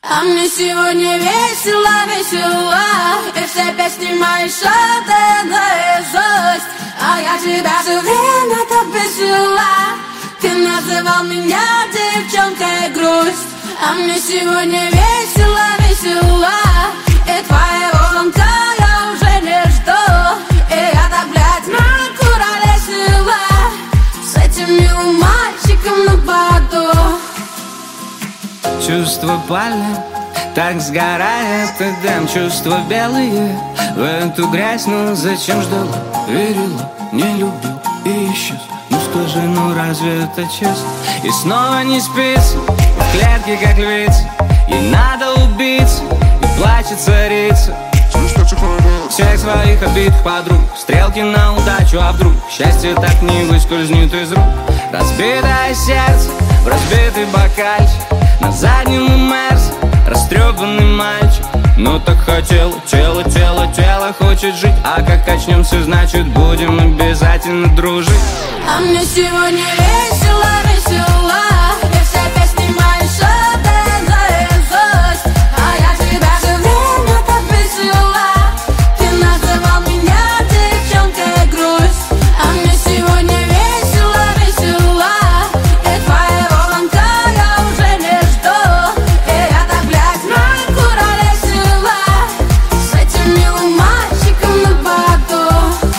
А мне сегодня весело, весело, и все песни мои шаты наизусть. А я тебя все время так весела. Ты называл меня девчонкой грусть. А мне сегодня весело, весело, и твоего звонка я уже не жду. И я так, блядь, накуролесила с этим милым мальчиком на боду. Чувства палят, так сгорает и дым. Чувства белые в эту грязь. Ну зачем ждала, верила, не любил и исчез. Ну скажи, ну разве это честно? И снова не спится, в клетке как львица. Ей надо убиться, и плачет царица. Всех своих обидных подруг, стрелки на удачу, а вдруг счастье так не выскользнет из рук. Разбитое сердце в разбитый бокальчик, на заднем у Мерса растрепанный мальчик. Ну так хотел, тело хочет жить. А как очнемся, значит будем обязательно дружить. А мне сегодня весело, весело, и все песни мои шаты наизусть. А я тебя все время так весела. Ты называл меня девчонкой грусть. А мне сегодня весело, весело, и твоего звонка я уже не жду. И я так, блядь, накуролесила с этим милым мальчиком на боду.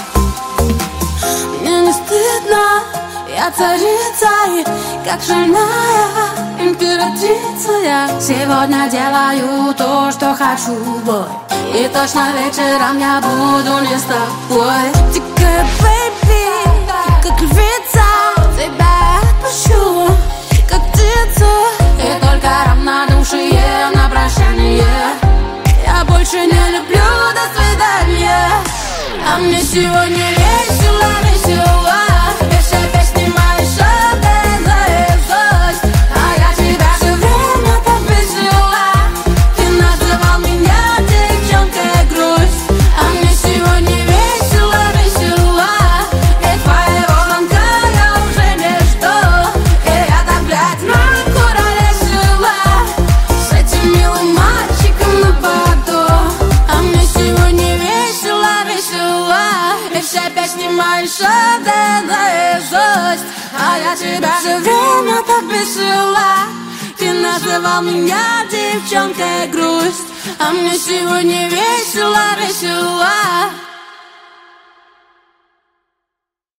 Мне не стыдно, я царица, и как шальная императрица я сегодня делаю то, что хочу, бой. И точно вечером я буду не с тобой. Дикая бэйби, как львица, тебя я отпущу, как птицу. И только равнодушие на прощание. Я больше не люблю, до свидания. А мне сегодня весело, весело, и все песни мои шаты наизусть. А я тебя все время так весела. Ты называл меня девчонкой грусть. А мне сегодня весело, весело, и твоего звонка я уже не жду. И я так, блядь, накуролесила с этим милым мальчиком на боду. А мне сегодня весело, весело, и все песни мои шаты наизусть. А я тебя все время так весела. Ты называл меня девчонкой грусть. А мне сегодня весело, весело.